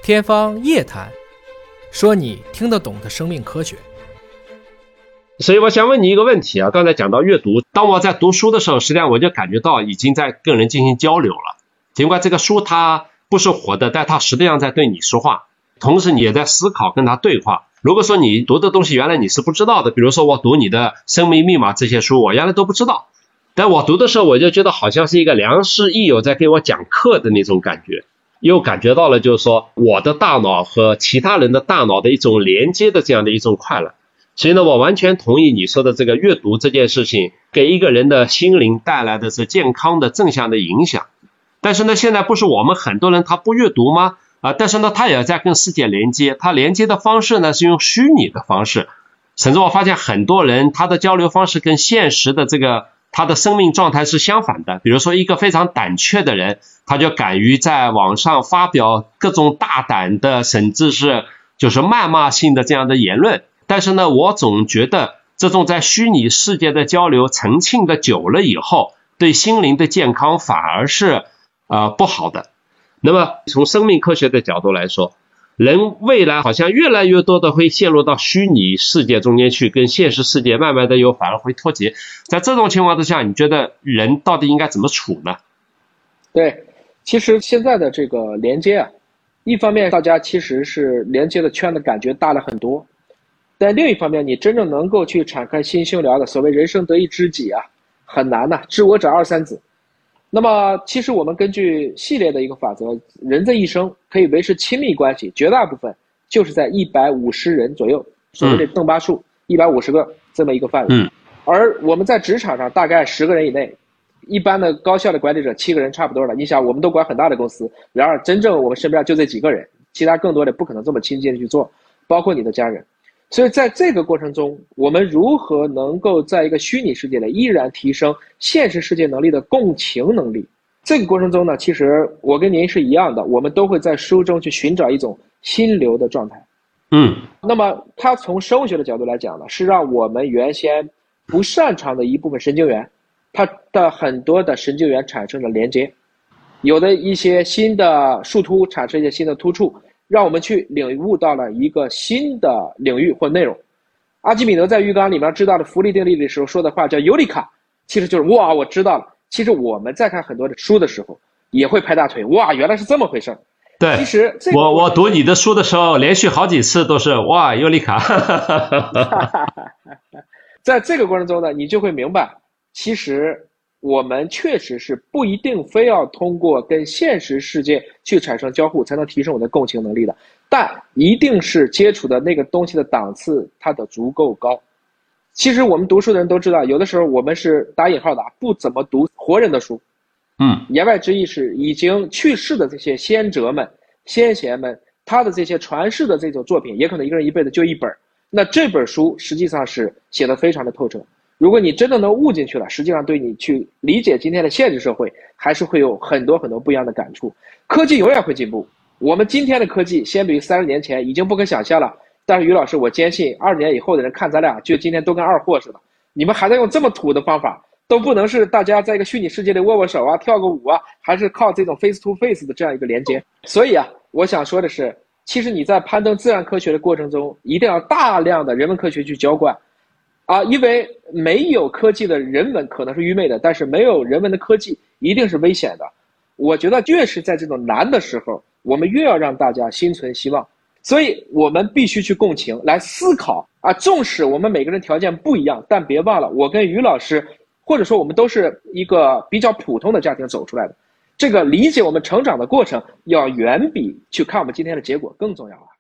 天方夜谭，说你听得懂的生命科学。 所以我想问你一个问题啊，刚才讲到阅读，当我在读书的时候，实际上我就感觉到已经在跟人进行交流了。尽管这个书它不是活的，但它实际上在对你说话，同时你也在思考跟它对话。如果说你读的东西原来你是不知道的，比如说我读你的生命密码这些书，我原来都不知道，但我读的时候我就觉得好像是一个良师益友在给我讲课的那种感觉，又感觉到了就是说我的大脑和其他人的大脑的一种连接的这样的一种快乐。所以呢，我完全同意你说的这个阅读这件事情给一个人的心灵带来的是健康的正向的影响。但是呢，现在不是我们很多人他不阅读吗？但是呢，他也在跟世界连接，他连接的方式呢是用虚拟的方式，甚至我发现很多人他的交流方式跟现实的这个他的生命状态是相反的。比如说一个非常胆怯的人，他就敢于在网上发表各种大胆的甚至是就是谩骂性的这样的言论。但是呢，我总觉得这种在虚拟世界的交流沉浸的久了以后，对心灵的健康反而是不好的。那么从生命科学的角度来说，人未来好像越来越多的会陷入到虚拟世界中间去，跟现实世界慢慢的又反而会脱节。在这种情况之下，你觉得人到底应该怎么处呢？ 对，其实现在的这个连接啊，一方面大家其实是连接的圈的感觉大了很多，但另一方面，你真正能够去敞开心胸聊的所谓人生得一知己啊，很难呐，知我者二三子。那么其实我们根据系列的一个法则，人的一生可以维持亲密关系，绝大部分就是在150人左右，所谓的邓巴数，150个这么一个范围。而我们在职场上大概10个人以内，一般的高效的管理者7个人差不多了。你想，我们都管很大的公司，然而真正我们身边就这几个人，其他更多的不可能这么亲近的去做，包括你的家人。所以在这个过程中，我们如何能够在一个虚拟世界里依然提升现实世界能力的共情能力？这个过程中呢，其实我跟您是一样的，我们都会在书中去寻找一种心流的状态。那么它从生物学的角度来讲呢，是让我们原先不擅长的一部分神经元，它的很多的神经元产生了连接，有的一些新的树突产生一些新的突触，让我们去领悟到了一个新的领域或内容。阿基米德在浴缸里面知道的浮力定律的时候说的话叫尤里卡，其实就是哇，我知道了。其实我们在看很多的书的时候也会拍大腿，哇，原来是这么回事。 对， 其实我读你的书的时候连续好几次都是哇，尤里卡。 在这个过程中呢，你就会明白，其实我们确实是不一定非要通过跟现实世界去产生交互才能提升我的共情能力的，但一定是接触的那个东西的档次它的足够高。其实我们读书的人都知道，有的时候我们是打引号的不怎么读活人的书。言外之意是已经去世的这些先哲们先贤们，他的这些传世的这种作品，也可能一个人一辈子就一本，那这本书实际上是写得非常的透彻。如果你真的能悟进去了，实际上对你去理解今天的现实社会还是会有很多很多不一样的感触。科技永远会进步，我们今天的科技相比于30年前已经不可想象了，但是于老师，我坚信20年以后的人看咱俩就今天都跟二货似的，你们还在用这么土的方法，都不能是大家在一个虚拟世界里握握手啊，跳个舞啊，还是靠这种 face to face 的这样一个连接。所以啊，我想说的是，其实你在攀登自然科学的过程中，一定要大量的人文科学去浇灌啊，因为没有科技的人文可能是愚昧的，但是没有人文的科技一定是危险的。我觉得越是在这种难的时候，我们越要让大家心存希望。所以我们必须去共情，来思考啊。纵使我们每个人条件不一样，但别忘了，我跟于老师，或者说我们都是一个比较普通的家庭走出来的，这个理解我们成长的过程，要远比去看我们今天的结果更重要啊。